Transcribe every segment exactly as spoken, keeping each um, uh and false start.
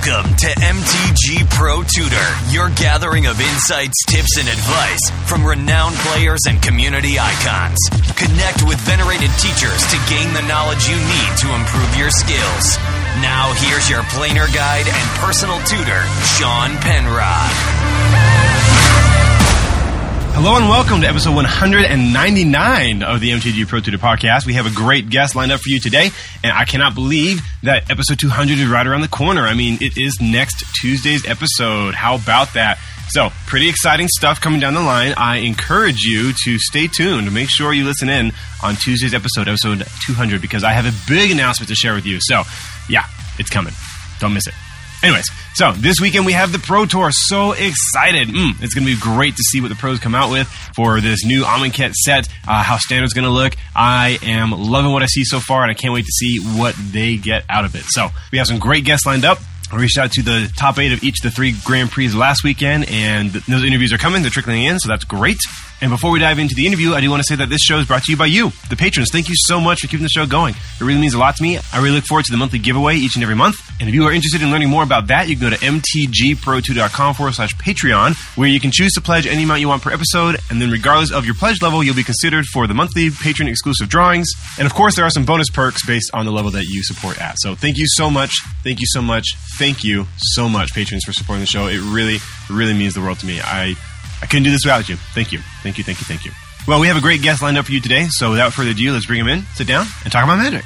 Welcome to M T G Pro Tutor, your gathering of insights, tips, and advice from renowned players and community icons. Connect with venerated teachers to gain the knowledge you need to improve your skills. Now here's your planer guide and personal tutor, Sean Penrod. Hello and welcome to episode one ninety-nine of the M T G Pro Tutor podcast. We have a great guest lined up for you today, and I cannot believe that episode two hundred is right around the corner. I mean, it is next Tuesday's episode. How about that? So, pretty exciting stuff coming down the line. I encourage you to stay tuned. Make sure you listen in on Tuesday's episode, episode two hundred, because I have a big announcement to share with you. So, yeah, it's coming. Don't miss it. Anyways, so this weekend we have the Pro Tour. So excited. Mm, it's going to be great to see what the pros come out with for this new Amonkhet set, uh, how Standard's going to look. I am loving what I see so far, and I can't wait to see what they get out of it. So we have some great guests lined up. I reached out to the top eight of each of the three Grand Prix last weekend, and those interviews are coming. They're trickling in, so that's great. And before we dive into the interview, I do want to say that this show is brought to you by you, the patrons. Thank you so much for keeping the show going. It really means a lot to me. I really look forward to the monthly giveaway each and every month. And if you are interested in learning more about that, you can go to mtgprotutor.com forward slash Patreon, where you can choose to pledge any amount you want per episode. And then regardless of your pledge level, you'll be considered for the monthly patron exclusive drawings. And of course, there are some bonus perks based on the level that you support at. So thank you so much. Thank you so much. Thank you so much, patrons, for supporting the show. It really, really means the world to me. I, I couldn't do this without you. Thank you. Thank you, thank you, thank you. Well, we have a great guest lined up for you today. So without further ado, let's bring him in, sit down, and talk about Magic.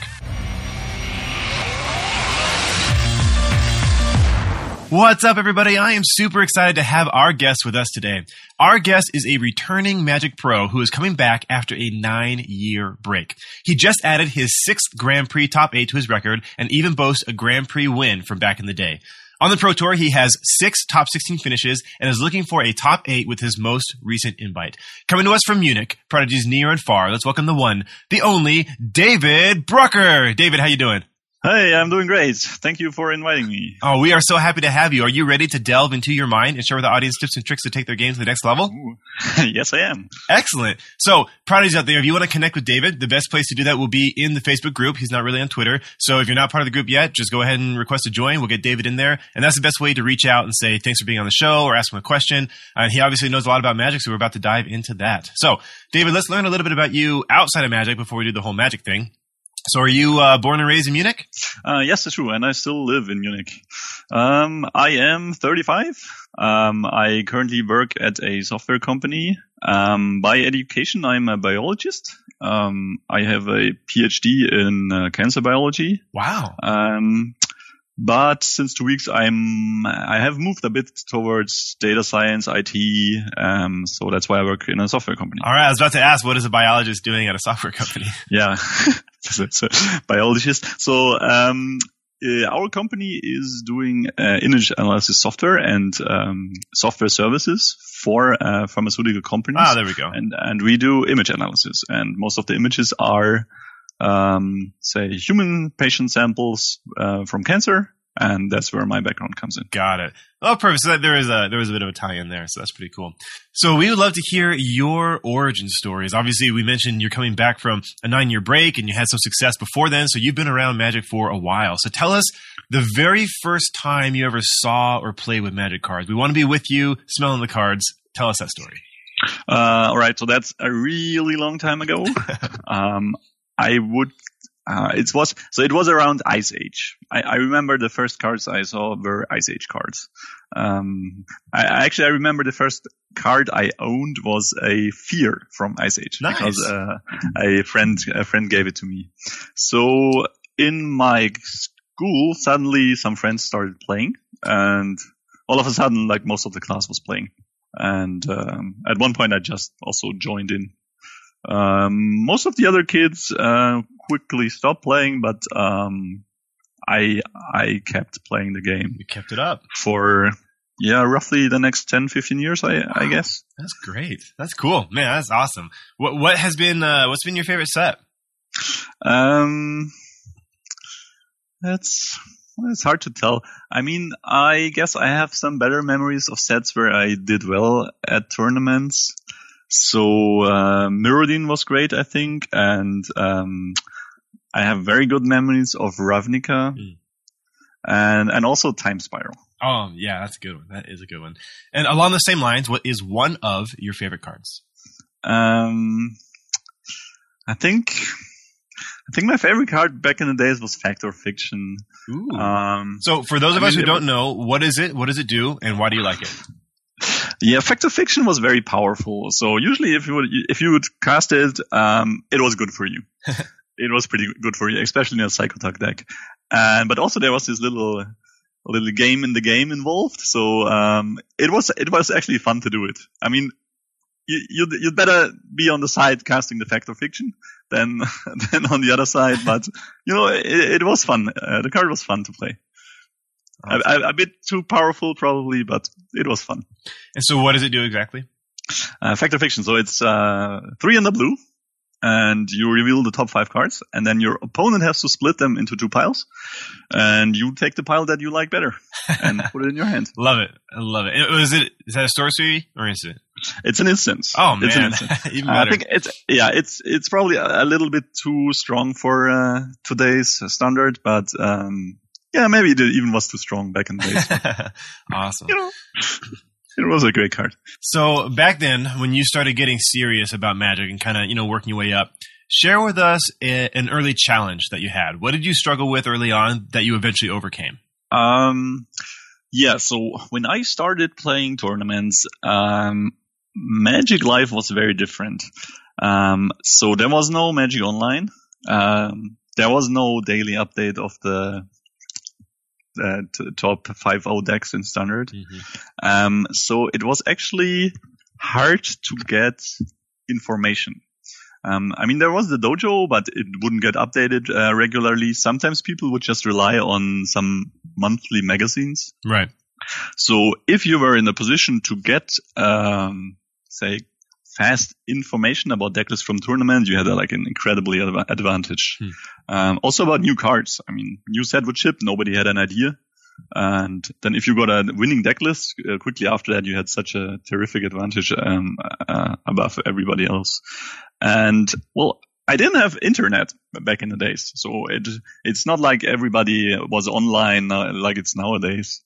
What's up, everybody? I am super excited to have our guest with us today. Our guest is a returning Magic Pro who is coming back after a nine-year break. He just added his sixth Grand Prix top eight to his record and even boasts a Grand Prix win from back in the day. On the Pro Tour, he has six top sixteen finishes and is looking for a top eight with his most recent invite. Coming to us from Munich, prodigies near and far, let's welcome the one, the only, David Brucker. David, how you doing? Hey, I'm doing great. Thank you for inviting me. Oh, we are so happy to have you. Are you ready to delve into your mind and share with the audience tips and tricks to take their game to the next level? Yes, I am. Excellent. So, prodigies out there, if you want to connect with David, the best place to do that will be in the Facebook group. He's not really on Twitter. So if you're not part of the group yet, just go ahead and request to join. We'll get David in there. And that's the best way to reach out and say thanks for being on the show or ask him a question. And uh, he obviously knows a lot about Magic, so we're about to dive into that. So, David, let's learn a little bit about you outside of Magic before we do the whole Magic thing. So are you uh, born and raised in Munich? Uh, yes, that's true, and I still live in Munich. Um, I am thirty-five. Um, I currently work at a software company. Um, by education, I'm a biologist. Um, I have a P H D in uh, cancer biology. Wow. Um, but since two weeks, I'm I have moved a bit towards data science, I T. Um, so that's why I work in a software company. All right, I was about to ask, what is a biologist doing at a software company? Yeah. So, biologist. So um, uh, our company is doing uh, image analysis software and um, software services for uh, pharmaceutical companies. Ah, there we go. And and we do image analysis, and most of the images are, um, say, human patient samples uh, from cancer. And that's where my background comes in. Got it. Oh, perfect. So that, there is a there was a bit of a tie-in there, so that's pretty cool. So we would love to hear your origin stories. Obviously, we mentioned you're coming back from a nine-year break, and you had some success before then, so you've been around Magic for a while. So tell us the very first time you ever saw or played with Magic cards. We want to be with you, smelling the cards. Tell us that story. Uh, all right, so that's a really long time ago. um, I would... Uh, it was, so it was around Ice Age. I, I remember the first cards I saw were Ice Age cards. Um, I actually, I remember the first card I owned was a Fear from Ice Age. Nice. Because, uh, a friend, a friend gave it to me. So in my school, suddenly some friends started playing, and all of a sudden, like, most of the class was playing. And, um, at one point I just also joined in. Um, most of the other kids, uh, quickly stopped playing, but, um, I, I kept playing the game. You kept it up for, yeah, roughly the next ten, fifteen years, I, wow. I guess. That's great. That's cool. Man, that's awesome. What, what has been, uh, what's been your favorite set? Um, that's, well, it's hard to tell. I mean, I guess I have some better memories of sets where I did well at tournaments. So, uh, Mirrodin was great, I think, and, um, I have very good memories of Ravnica. Mm. and and also Time Spiral. Oh, yeah, that's a good one. That is a good one. And along the same lines, what is one of your favorite cards? Um, I think I think my favorite card back in the days was Fact or Fiction. Ooh. Um, so for those of I us mean, who don't know, what is it? What does it do? And why do you like it? Yeah, Fact or Fiction was very powerful. So usually if you would, if you would cast it, um, it was good for you. It was pretty good for you, especially in a Psychotalk deck. And, but also there was this little, little game in the game involved. So, um, it was, it was actually fun to do it. I mean, you, you'd, you'd better be on the side casting the Fact or Fiction than, than on the other side. But, you know, it, it was fun. Uh, the card was fun to play. A, a, a bit too powerful, probably, but it was fun. And so, what does it do exactly? Uh, Fact or Fiction. So it's uh, three in the blue, and you reveal the top five cards, and then your opponent has to split them into two piles, and you take the pile that you like better and put it in your hand. Love it. I love it. Is it is that a sorcery or is it? It's an instance. Oh man, it's an instance. Even uh, better. I think it's yeah, it's it's probably a, a little bit too strong for uh, today's standard, but. Um, Yeah, maybe it even was too strong back in the days. Awesome. You know, it was a great card. So back then, when you started getting serious about Magic and kind of, you know, working your way up, share with us a, an early challenge that you had. What did you struggle with early on that you eventually overcame? Um, yeah, so when I started playing tournaments, um, Magic Live was very different. Um, so there was no Magic Online. Um, there was no daily update of the Uh, t- top five oh decks in standard. Mm-hmm. Um, so it was actually hard to get information. Um, I mean, there was the dojo, but it wouldn't get updated uh, regularly. Sometimes people would just rely on some monthly magazines. Right. So if you were in a position to get, um, say, fast information about decklists from tournament, you had a, like an incredibly adv- advantage. Hmm. Um, also about new cards. I mean, new set would ship. Nobody had an idea. And then if you got a winning decklist, uh, quickly after that, you had such a terrific advantage, um, uh, above everybody else. And well, I didn't have internet back in the days. So it, it's not like everybody was online uh, like it's nowadays.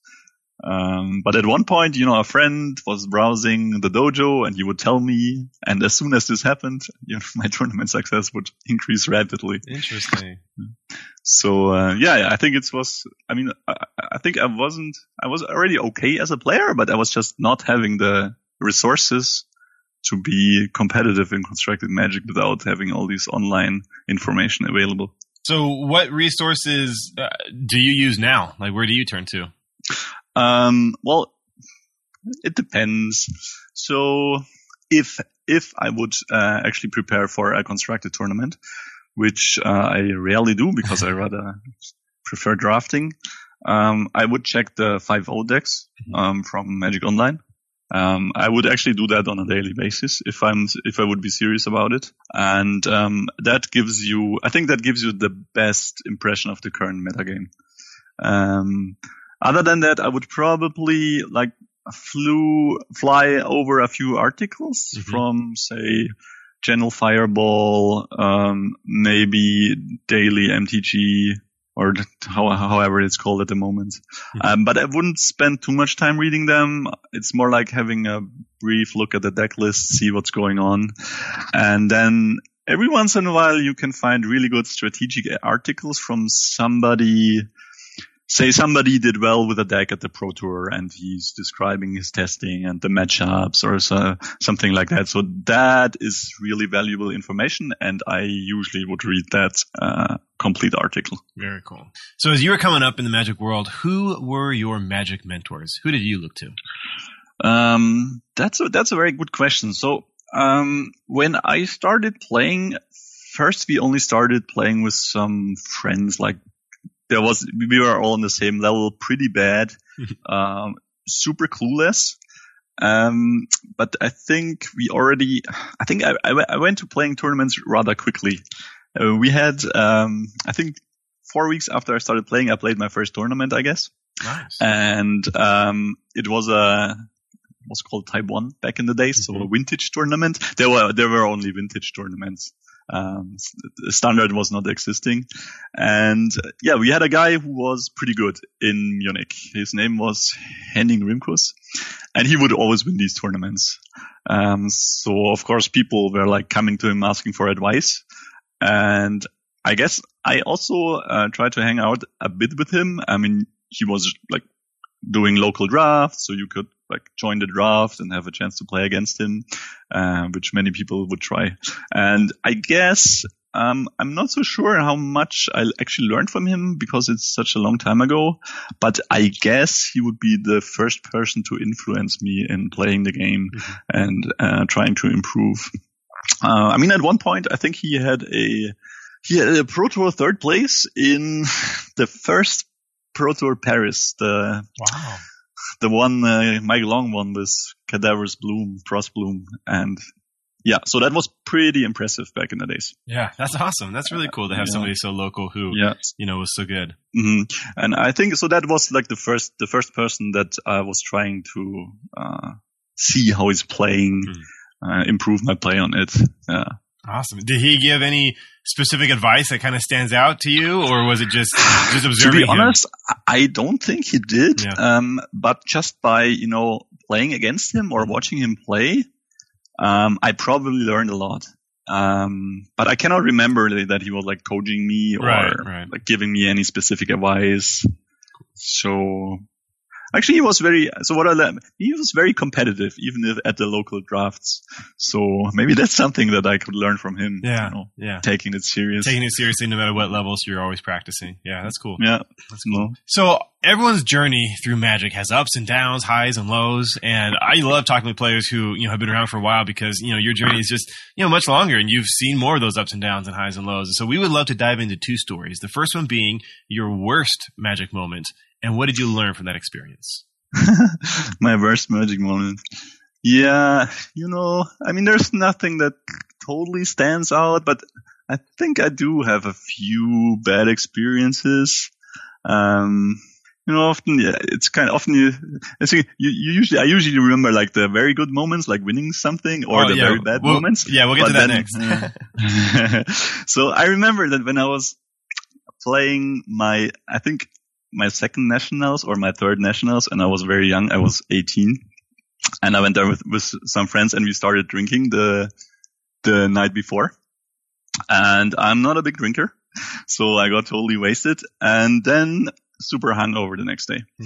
Um, but at one point, you know, a friend was browsing the dojo and he would tell me, and as soon as this happened, you know, my tournament success would increase rapidly. Interesting. So, uh, yeah, I think it was, I mean, I, I think I wasn't, I was already okay as a player, but I was just not having the resources to be competitive in Constructed Magic without having all these online information available. So what resources uh, do you use now? Like, where do you turn to? Um, well, it depends. So if, if I would, uh, actually prepare for a constructed tournament, which, uh, I rarely do because I rather prefer drafting, um, I would check the five oh decks, um, from Magic Online. Um, I would actually do that on a daily basis if I'm, if I would be serious about it. And, um, that gives you, I think that gives you the best impression of the current metagame. Um, Other than that, I would probably like flew, fly over a few articles mm-hmm. from, say, General Fireball, um, maybe Daily M T G, or how, however it's called at the moment. Mm-hmm. Um, but I wouldn't spend too much time reading them. It's more like having a brief look at the deck list, see what's going on. And then every once in a while, you can find really good strategic articles from somebody. Say somebody did well with a deck at the Pro Tour and he's describing his testing and the matchups or so, something like that. So that is really valuable information, and I usually would read that uh, complete article. Very cool. So as you were coming up in the Magic world, who were your Magic mentors? Who did you look to? Um, that's a, that's a very good question. So um, when I started playing, first we only started playing with some friends like There was, we were all on the same level, pretty bad, um, super clueless. Um, but I think we already, I think I, I, I went to playing tournaments rather quickly. Uh, we had, um, I think four weeks after I started playing, I played my first tournament, I guess. Nice. And, um, it was a, it was called Type one back in the day, mm-hmm. so a vintage tournament. There were, there were only vintage tournaments. Um, standard was not existing. And uh, yeah, we had a guy who was pretty good in Munich. His name was Henning Rimkus, and he would always win these tournaments. Um, so of course people were like coming to him asking for advice. And I guess I also uh, tried to hang out a bit with him. I mean, he was like doing local drafts, so you could like join the draft and have a chance to play against him, uh, which many people would try. And I guess um, I'm not so sure how much I actually learned from him because it's such a long time ago. But I guess he would be the first person to influence me in playing the game mm-hmm. and uh, trying to improve. Uh, I mean, at one point, I think he had a he had a Pro Tour third place in the first Pro Tour Paris, the wow. the one uh, Mike Long won with Cadaver's Bloom, Frost Bloom, and yeah, so that was pretty impressive back in the days. Yeah, that's awesome. That's really cool to have yeah. somebody so local who yeah. you know was so good. Mm-hmm. And I think so that was like the first the first person that I was trying to uh, see how he's playing, mm. uh, improve my play on it. Yeah. Awesome. Did he give any specific advice that kind of stands out to you, or was it just just observing? To be honest, him? I don't think he did. Yeah. Um, but just by you know playing against him or watching him play, um, I probably learned a lot. Um, but I cannot remember that he was like coaching me or right, right. like giving me any specific advice. So. Actually, he was very, so what I learned, he was very competitive, even if at the local drafts. So maybe that's something that I could learn from him. Yeah. You know, yeah. Taking it serious. Taking it seriously no matter what level, so you're always practicing. Yeah, that's cool. Yeah. That's cool. No. So everyone's journey through Magic has ups and downs, highs and lows. And I love talking with players who, you know, have been around for a while because, you know, your journey is just, you know, much longer and you've seen more of those ups and downs and highs and lows. And so we would love to dive into two stories. The first one being your worst Magic moment. And what did you learn from that experience? My worst Magic moment. Yeah, you know, I mean, there's nothing that totally stands out, but I think I do have a few bad experiences. Um, you know, often, yeah, it's kind of often you, I think you, you usually, I usually remember like the very good moments, like winning something, or oh, the yeah. very bad we'll, moments. Yeah, we'll get to that then, next. Uh, so I remember that when I was playing my, I think, my second nationals or my third nationals, and I was very young. I was eighteen, and I went there with, with some friends, and we started drinking the the night before. And I'm not a big drinker, so I got totally wasted, and then super hungover the next day. Mm.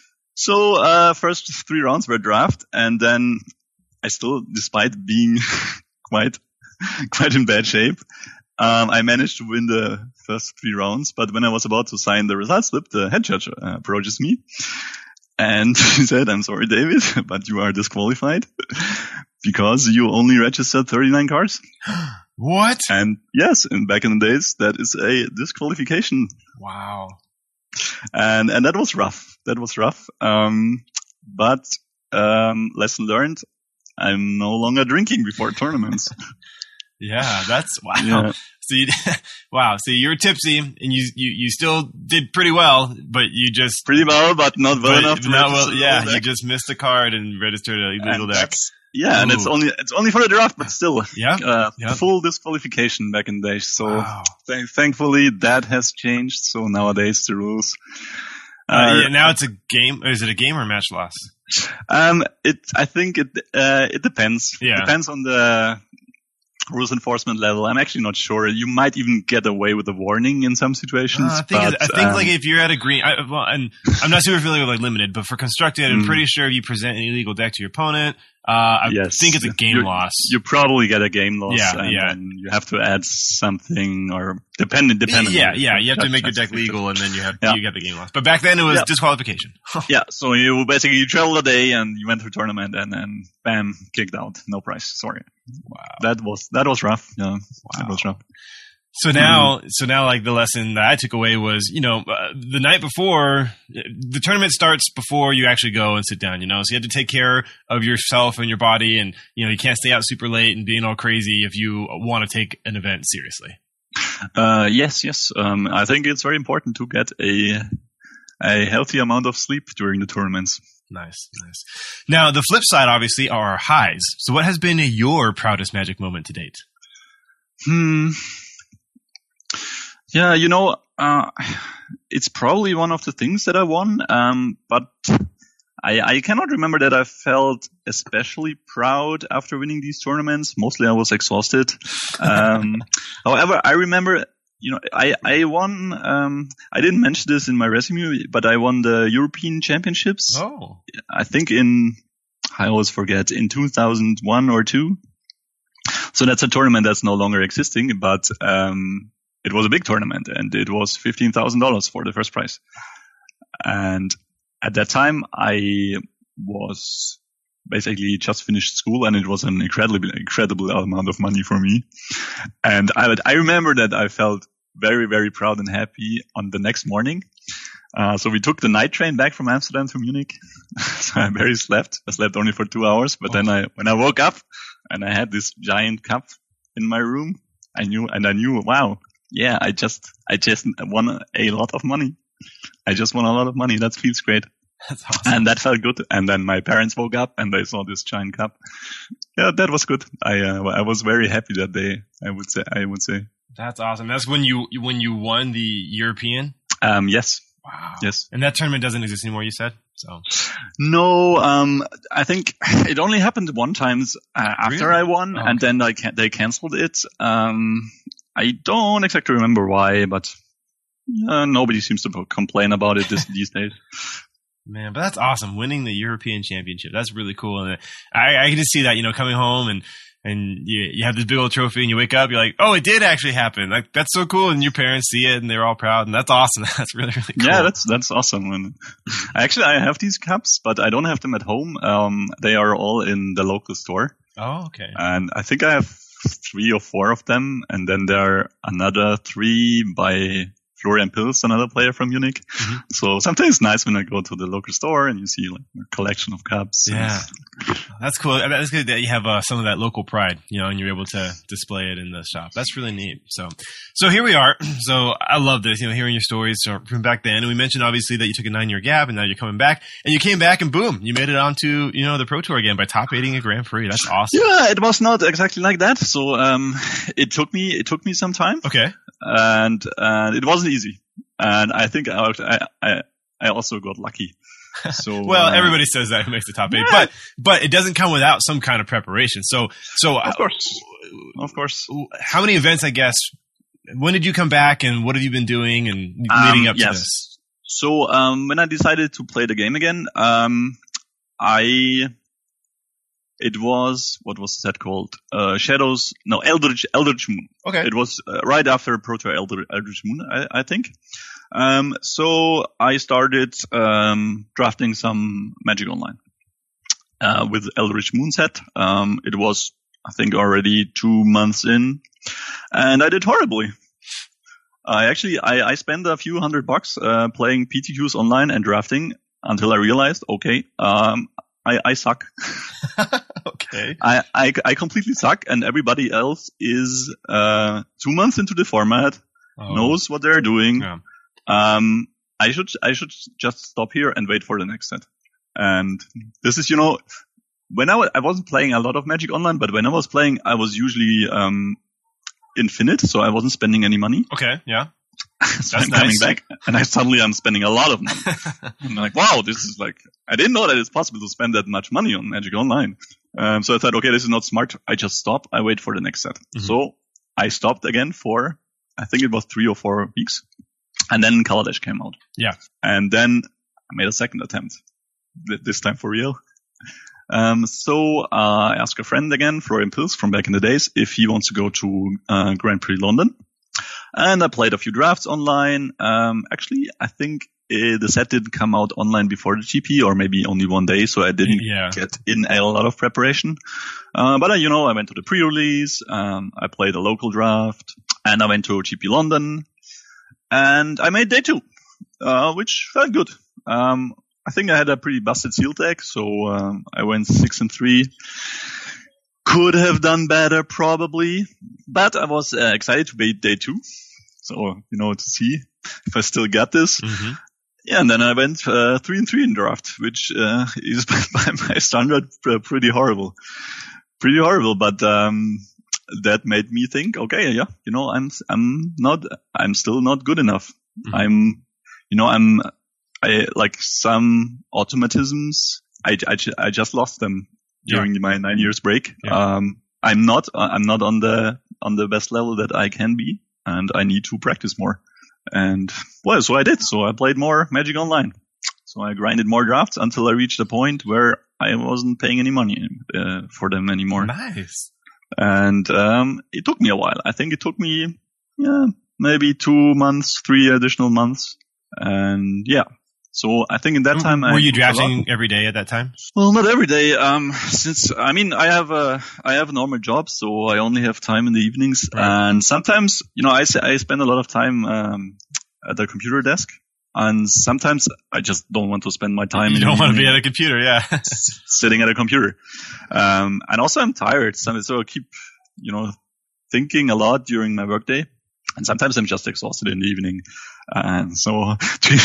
So uh first three rounds were draft, and then I still, despite being quite quite in bad shape, Um, I managed to win the first three rounds, but when I was about to sign the result slip, the head judge uh, approaches me and he said, "I'm sorry, David, but you are disqualified because you only registered thirty-nine cards." What? And yes, and back in the days, that is a disqualification. Wow. And, and that was rough. That was rough. Um, but, um, lesson learned, I'm no longer drinking before tournaments. Yeah, that's wow. Yeah. So you, wow. So you were tipsy and you, you, you still did pretty well, but you just pretty well, but not well but enough to not register. well, yeah, you just missed a card and registered a illegal deck. Yeah, Ooh. And it's only it's only for the draft, but still, yeah, uh, yep. full disqualification back in the day. So wow. th- thankfully that has changed. So nowadays the rules. Uh, uh, yeah, now it's a game. Is it a game or a match loss? Um, it I think it uh, it depends. Yeah, it depends on the rules enforcement level. I'm actually not sure. You might even get away with a warning in some situations. Uh, I think, but, I think um, like if you're at a green, I, well, and I'm not super familiar with like limited, but for constructed, I'm mm. pretty sure if you present an illegal deck to your opponent, uh, I yes. think it's a game You're, loss. You probably get a game loss. Yeah, and yeah. then you have to add something or dependent, dependent. Yeah, yeah. You have to make your deck legal, and then you have yeah. you get the game loss. But back then it was yeah. disqualification. Yeah, so you basically you traveled a day and you went to a tournament and then bam, kicked out, no prize. Sorry. Wow, that was that was rough. Yeah, wow. That was rough. So now, mm-hmm. so now, like the lesson that I took away was, you know, uh, the night before the tournament starts before you actually go and sit down. You know, so you have to take care of yourself and your body, and you know, you can't stay out super late and being all crazy if you want to take an event seriously. Uh, yes, yes. Um, I think it's very important to get a a healthy amount of sleep during the tournaments. Nice, nice. Now, the flip side, obviously, are highs. So, what has been your proudest Magic moment to date? Hmm. Yeah, you know, uh, it's probably one of the things that I won, um, but I, I cannot remember that I felt especially proud after winning these tournaments. Mostly I was exhausted. Um, however, I remember, you know, I, I won, um, I didn't mention this in my resume, but I won the European Championships. Oh. I think in, I always forget, in two thousand one or two. So that's a tournament that's no longer existing, but, um, it was a big tournament and it was fifteen thousand dollars for the first prize. And at that time I was basically just finished school and it was an incredible, incredible amount of money for me. And I would, I remember that I felt very, very proud and happy on the next morning. Uh, so we took the night train back from Amsterdam to Munich. So I barely slept. I slept only for two hours, but oh. then I, when I woke up and I had this giant cup in my room, I knew, and I knew, wow. Yeah, I just, I just won a lot of money. I just won a lot of money. That feels great. That's awesome. And that felt good. And then my parents woke up and they saw this giant cup. Yeah, that was good. I, uh, I was very happy that day. I would say, I would say. That's awesome. That's when you, when you won the European? Um, yes. Wow. Yes. And that tournament doesn't exist anymore, you said? So. No, um, I think it only happened one time uh, after really? I won, oh, okay. and then I can- they canceled it. Um, I don't exactly remember why, but uh, nobody seems to complain about it this, these days. Man, but that's awesome. Winning the European Championship. That's really cool. And I, I can just see that, you know, coming home and, and you, you have this big old trophy and you wake up, you're like, oh, it did actually happen. Like, that's so cool. And your parents see it and they're all proud. And that's awesome. That's really, really cool. Yeah, that's, that's awesome. And actually, I have these cups, but I don't have them at home. Um, they are all in the local store. Oh, okay. And I think I have three or four of them. And then there are another three by Florian Pils, another player from Munich. Mm-hmm. So sometimes it's nice when I go to the local store and you see like a collection of cups. Yeah. That's cool. That's good that you have uh, some of that local pride, you know, and you're able to display it in the shop. That's really neat. So, so here we are. So I love this, you know, hearing your stories from back then. And we mentioned obviously that you took a nine year gap and now you're coming back and you came back and boom, you made it onto, you know, the Pro Tour again by top eighting a Grand Prix. That's awesome. Yeah, it was not exactly like that. So, um, it took me, it took me some time. Okay. And, and it wasn't easy. And I think I, I, I also got lucky. So, well, uh, everybody says that who makes the top eight, yeah. but, but it doesn't come without some kind of preparation. So, so, of course, uh, of course. How many events, I guess, when did you come back and what have you been doing and leading um, up yes. to this? So, um, when I decided to play the game again, um, I, it was, what was that called? Uh, Shadows, no, Eldritch, Eldritch Moon. Okay. It was uh, right after Pro Tour Eldritch, Eldritch Moon, I, I think. Um, so I started, um, drafting some Magic Online, uh, with Eldritch Moon set. Um, it was, I think, already two months in and I did horribly. I actually, I, I spent a few hundred bucks, uh, playing P T Qs online and drafting until I realized, okay, um, I, I suck. Okay. I, I, I completely suck and everybody else is, uh, two months into the format, oh. knows what they're doing. Yeah. Um, I should, I should just stop here and wait for the next set. And this is, you know, when I, w- I wasn't playing a lot of Magic Online, but when I was playing, I was usually, um, infinite, so I wasn't spending any money. Okay, yeah. So That's I'm nice. coming back, and I suddenly I'm spending a lot of money. I'm like, wow, this is like, I didn't know that it's possible to spend that much money on Magic Online. Um, so I thought, okay, this is not smart. I just stop. I wait for the next set. Mm-hmm. So I stopped again for, I think it was three or four weeks. And then Kaladesh came out. Yeah. And then I made a second attempt, this time for real. Um, so, uh, I asked a friend again, Florian Pils from back in the days, if he wants to go to, uh, Grand Prix London. And I played a few drafts online. Um, actually, I think uh, the set didn't come out online before the G P or maybe only one day. So I didn't yeah. get in a lot of preparation. Uh, but, uh, you know, I went to the pre-release. Um, I played a local draft and I went to G P London and I made day two, uh, which felt good. Um, I think I had a pretty busted seal deck, so um, I went six and three. Could have done better, probably, but I was uh, excited to be day two, so you know to see if I still got this. Mm-hmm. Yeah, and then I went uh, three and three in draft, which uh, is by my standard uh, pretty horrible, pretty horrible. But um, that made me think, okay, yeah, you know, I'm, I'm not, I'm still not good enough. Mm-hmm. I'm, you know, I'm, I like some automatisms. I, I, I just lost them during yeah. my nine years break. Yeah. Um, I'm not, I'm not on the, on the best level that I can be, and I need to practice more. And well, so I did. So I played more Magic Online. So I grinded more drafts until I reached a point where I wasn't paying any money uh, for them anymore. Nice. And um, it took me a while. I think it took me, yeah, maybe two months, three additional months. And yeah. So I think in that time, were I you drafting every day at that time? Well, not every day. Um, since I mean, I have a I have a normal job, so I only have time in the evenings, right. And sometimes, you know, I I spend a lot of time um, at the computer desk, and sometimes I just don't want to spend my time. You don't want to be at a computer, yeah, sitting at a computer. Um, and also I'm tired, so I keep, you know, thinking a lot during my workday. And sometimes I'm just exhausted in the evening. And so,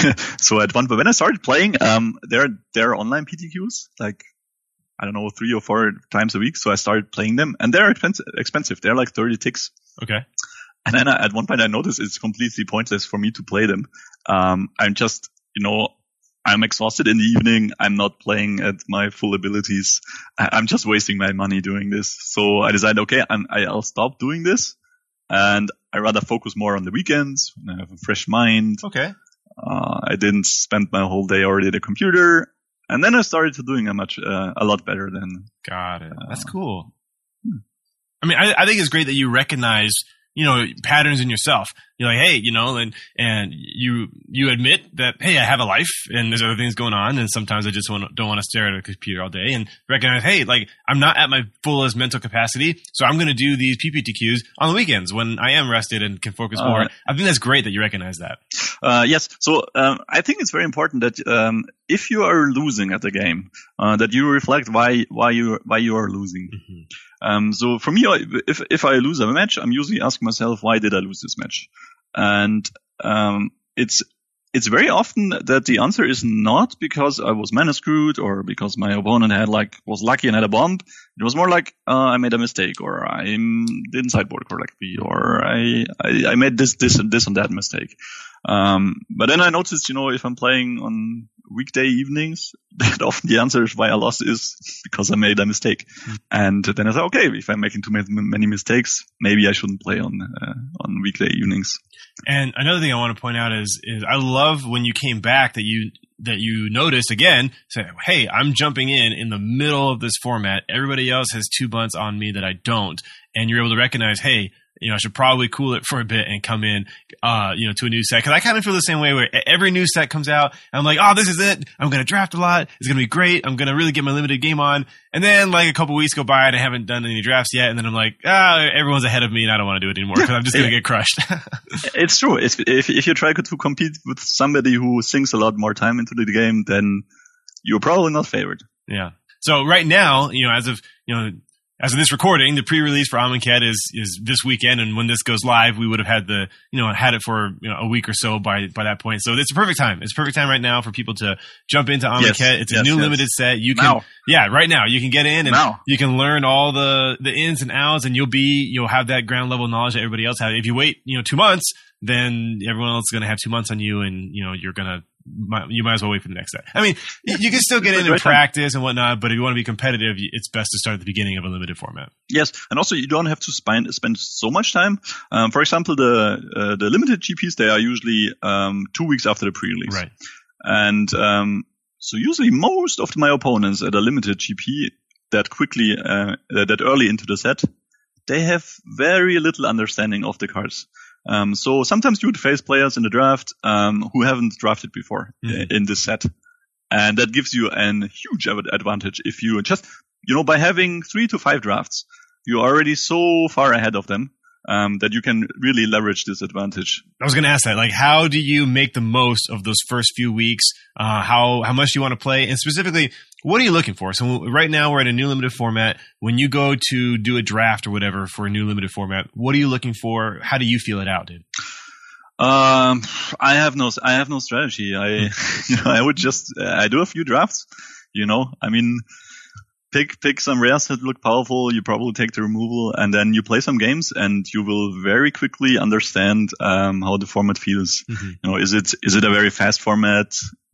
so at one point when I started playing, um, there, there are online P T Qs, like, I don't know, three or four times a week. So I started playing them, and they're expensive, expensive. They're like thirty ticks. Okay. And then I, at one point I noticed it's completely pointless for me to play them. Um, I'm just, you know, I'm exhausted in the evening. I'm not playing at my full abilities. I, I'm just wasting my money doing this. So I decided, okay, I'm, I'll stop doing this. And I rather focus more on the weekends when I have a fresh mind. Okay. Uh, I didn't spend my whole day already at the computer. And then I started to doing a much, uh, a lot better than. Got it. Uh, That's cool. Hmm. I mean, I, I think it's great that you recognize, you know, patterns in yourself. You're like, hey, you know, and, and you, you admit that, hey, I have a life and there's other things going on. And sometimes I just want, don't want to stare at a computer all day, and recognize, hey, like I'm not at my fullest mental capacity. So I'm going to do these P P T Qs on the weekends when I am rested and can focus more. Uh, I think that's great that you recognize that. Uh, yes. So, um, I think it's very important that, um, if you are losing at the game, uh, that you reflect why, why you, why you are losing. Mm-hmm. Um, so for me, if, if I lose a match, I'm usually asking myself, why did I lose this match? And, um, it's, it's very often that the answer is not because I was mana screwed or because my opponent had like, was lucky and had a bomb. It was more like, uh, I made a mistake, or I didn't sideboard correctly, or I, I, I made this, this and this and that mistake. Um, but then I noticed, you know, if I'm playing on weekday evenings, that often the answer is why I lost is because I made a mistake. Mm-hmm. And then I thought, okay, if I'm making too many mistakes, maybe I shouldn't play on, uh, on weekday evenings. And another thing I want to point out is, is I love when you came back that you, that you noticed again, say, hey, I'm jumping in in the middle of this format. Everybody else has two months on me that I don't. And you're able to recognize, hey, you know, I should probably cool it for a bit and come in, uh, you know, to a new set. Cause I kind of feel the same way where every new set comes out and I'm like, oh, this is it. I'm going to draft a lot. It's going to be great. I'm going to really get my limited game on. And then like a couple weeks go by and I haven't done any drafts yet. And then I'm like, ah, everyone's ahead of me and I don't want to do it anymore because I'm just going to get crushed. It's true. If, if, if you try to compete with somebody who sinks a lot more time into the game, then you're probably not favored. Yeah. So right now, you know, as of, you know, As of this recording, the pre-release for Amonkhet is is this weekend, and when this goes live, we would have had the you know had it for you know a week or so by by that point. So it's a perfect time. It's a perfect time right now for people to jump into Amonkhet. Yes, it's a yes, new yes. limited set. You can now. yeah, right now you can get in and now. you can learn all the the ins and outs, and you'll be you'll have that ground level knowledge that everybody else has. If you wait you know two months, then everyone else is going to have two months on you, and you know you're gonna. You might as well wait for the next set. I mean, you can still get in and practice and whatnot, but if you want to be competitive, it's best to start at the beginning of a limited format. Yes, and also you don't have to spend, spend so much time. Um, for example, the uh, the limited G Ps, they are usually um, two weeks after the pre-release. Right. And um, so usually most of my opponents at a limited G P that quickly, uh, that early into the set, they have very little understanding of the cards. Um, so sometimes you would face players in the draft, um, who haven't drafted before mm-hmm. in this set. And that gives you an huge advantage if you just, you know, by having three to five drafts, you're already so far ahead of them, um, that you can really leverage this advantage. I was going to ask that, like, how do you make the most of those first few weeks? Uh, how, how much do you want to play? And specifically, what are you looking for? So right now we're at a new limited format. When you go to do a draft or whatever for a new limited format, what are you looking for? How do you feel it out, dude? Um, I have no, I have no strategy. I, you know, I would just, I do a few drafts, you know, I mean, pick pick some rares that look powerful. You probably take the removal, and then you play some games, and you will very quickly understand um, how the format feels. Mm-hmm. You know, is it is it a very fast format?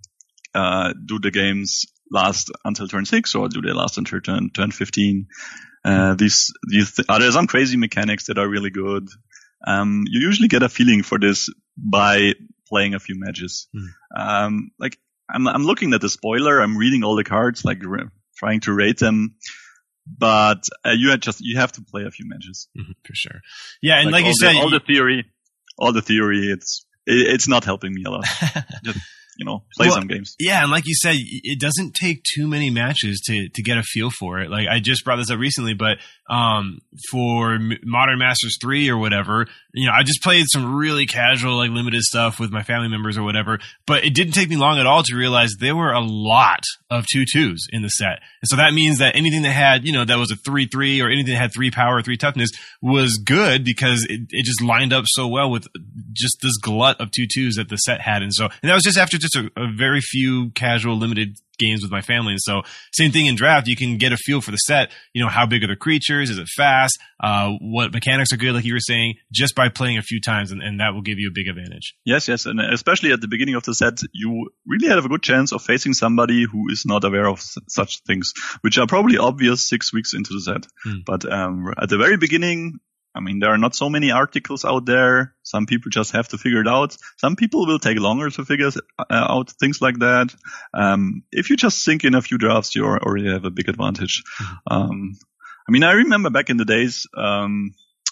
Uh, do the games last until turn six, or do they last until turn turn fifteen? Uh, these these th- are there some crazy mechanics that are really good? Um, you usually get a feeling for this by playing a few matches. Mm. Um, like I'm I'm looking at the spoiler. I'm reading all the cards, like re- trying to rate them. But uh, you had just you have to play a few matches mm-hmm, for sure. Yeah, and like, like you the, said, all the theory, all the theory, it's it, it's not helping me a lot. Just, you know, play well, some games. Yeah, and like you said, it doesn't take too many matches to to get a feel for it. Like I just brought this up recently, but um, for Modern Masters three or whatever, you know, I just played some really casual, like limited stuff with my family members or whatever. But it didn't take me long at all to realize there were a lot of two twos in the set, and so that means that anything that had, you know, that was a three three or anything that had three power, three toughness was good because it, it just lined up so well with just this glut of two twos that the set had, and so and that was just after. Just a, a very few casual limited games with my family. And so same thing in draft, you can get a feel for the set, you know, how big are the creatures? Is it fast? Uh, what mechanics are good? Like you were saying, just by playing a few times, and, and that will give you a big advantage. Yes, yes. And especially at the beginning of the set, you really have a good chance of facing somebody who is not aware of such things, which are probably obvious six weeks into the set. Hmm. But um, at the very beginning, I mean, there are not so many articles out there. Some people just have to figure it out. Some people will take longer to figure out things like that. Um, if you just sink in a few drafts, you already have a big advantage. Mm-hmm. Um, I mean, I remember back in the days, um,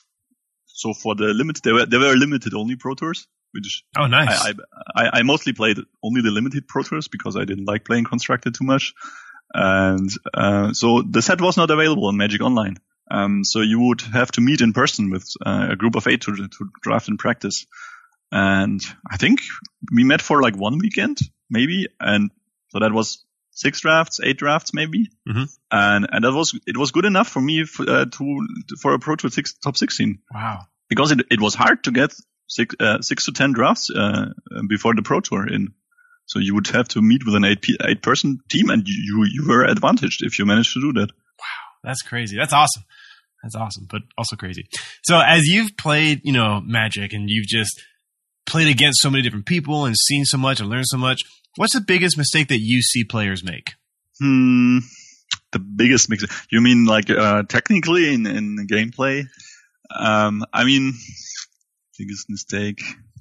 so for the limited, there were, there were limited only Pro Tours, which oh, nice. I, I, I mostly played only the limited Pro Tours because I didn't like playing Constructed too much. And, uh, so the set was not available on Magic Online. Um, so you would have to meet in person with uh, a group of eight to, to draft and practice. And I think we met for like one weekend, maybe. And so that was six drafts, eight drafts, maybe. Mm-hmm. And, and that was, it was good enough for me for, uh, to, for a Pro Tour six, top sixteen. Wow. Because it, it was hard to get six, uh, six to ten drafts, uh, before the Pro Tour in. So you would have to meet with an eight, eight person team, and you, you were advantaged if you managed to do that. Wow. That's crazy. That's awesome. That's awesome, but also crazy. So as you've played, you know, Magic, and you've just played against so many different people and seen so much and learned so much, what's the biggest mistake that you see players make? Hmm, the biggest mistake? You mean like uh, technically in, in gameplay? Um, I mean, biggest mistake.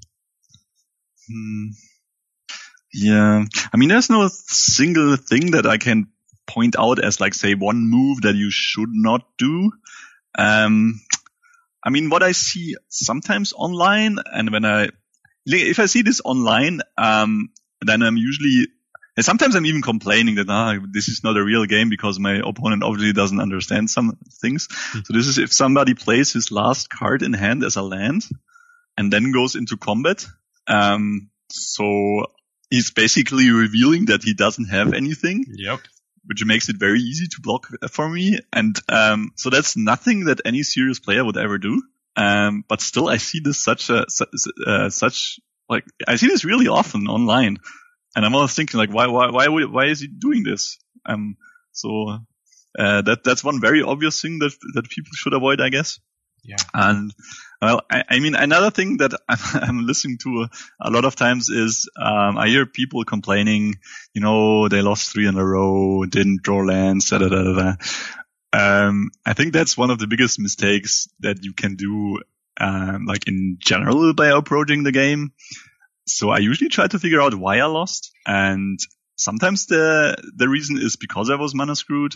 Hmm. Yeah. I mean, there's no single thing that I can point out as like, say, one move that you should not do. Um, I mean, what I see sometimes online, and when I, if I see this online, um, then I'm usually, and sometimes I'm even complaining that, ah, this is not a real game because my opponent obviously doesn't understand some things. Mm-hmm. So this is if somebody plays his last card in hand as a land and then goes into combat. Um, so he's basically revealing that he doesn't have anything. Yep. Which makes it very easy to block for me. And, um, so that's nothing that any serious player would ever do. Um, but still I see this such a, uh, such, like, I see this really often online. And I'm always thinking like, why, why, why would, why is he doing this? Um, so, uh, that, that's one very obvious thing that, that people should avoid, I guess. Yeah. And, well, I, I mean, another thing that I'm, I'm listening to a, a lot of times is, um, I hear people complaining, you know, they lost three in a row, didn't draw lands, da da da da. Um, I think that's one of the biggest mistakes that you can do, um, like in general by approaching the game. So I usually try to figure out why I lost. And sometimes the, the reason is because I was mana screwed.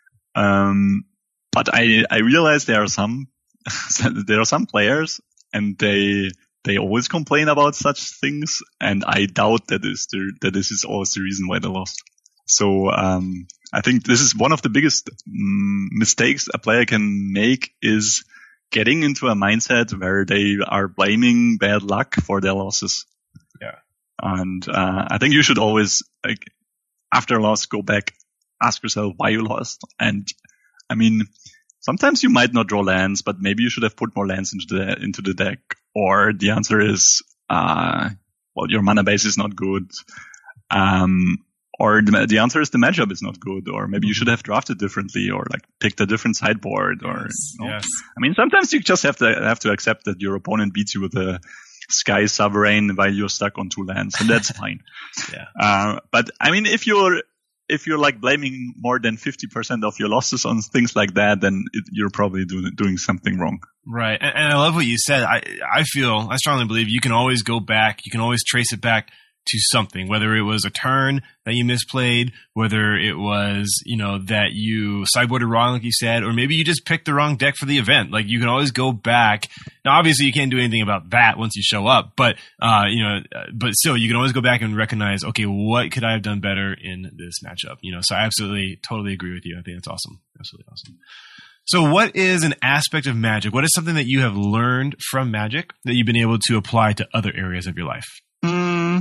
Um, but I, I realize there are some there are some players, and they they always complain about such things, and I doubt that is the, that this is always the reason why they lost. So um, I think this is one of the biggest mm, mistakes a player can make, is getting into a mindset where they are blaming bad luck for their losses. Yeah, and uh, I think you should always, like, after a loss, go back, ask yourself why you lost, and I mean. Sometimes you might not draw lands, but maybe you should have put more lands into the into the deck. Or the answer is, uh, well, your mana base is not good. Um, or the, the answer is the matchup is not good, or maybe you should have drafted differently, or like picked a different sideboard, or Yes, you know. yes. I mean, sometimes you just have to have to accept that your opponent beats you with a Sky Sovereign while you're stuck on two lands, and that's fine. Yeah. Uh, but I mean, if you're if you're like blaming more than fifty percent of your losses on things like that, then it, you're probably doing doing something wrong. Right. And, and I love what you said. I I feel, I strongly believe you can always go back. You can always trace it back to something, whether it was a turn that you misplayed, whether it was, you know, that you sideboarded wrong, like you said, or maybe you just picked the wrong deck for the event. Like, you can always go back. Now, obviously, you can't do anything about that once you show up, but, uh, you know, but still, you can always go back and recognize, okay, what could I have done better in this matchup? You know, so I absolutely, totally agree with you. I think that's awesome. Absolutely awesome. So what is an aspect of Magic? What is something that you have learned from Magic that you've been able to apply to other areas of your life? Mm.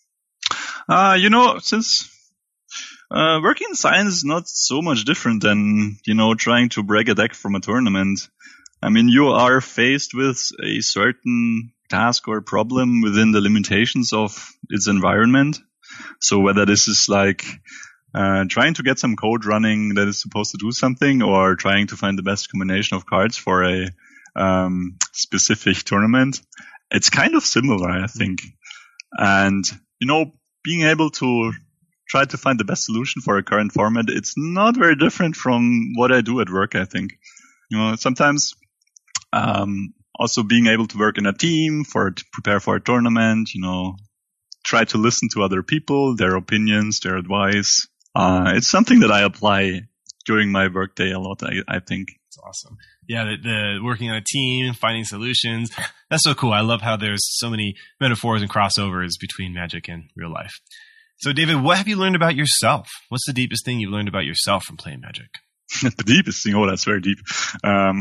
Uh, you know, since uh, working in science is not so much different than, you know, trying to break a deck from a tournament. I mean, you are faced with a certain task or problem within the limitations of its environment. So whether this is like uh, trying to get some code running that is supposed to do something, or trying to find the best combination of cards for a um, specific tournament, it's kind of similar, I think. And, you know, being able to try to find the best solution for a current format, it's not very different from what I do at work, I think. You know, sometimes um, also being able to work in a team for to prepare for a tournament, you know, try to listen to other people, their opinions, their advice. Uh, it's something that I apply during my workday a lot, I, I think. That's awesome. Yeah, the, the working on a team, finding solutions. That's so cool. I love how there's so many metaphors and crossovers between Magic and real life. So, David, what have you learned about yourself? What's the deepest thing you've learned about yourself from playing Magic? The deepest thing? Oh, that's very deep. Um,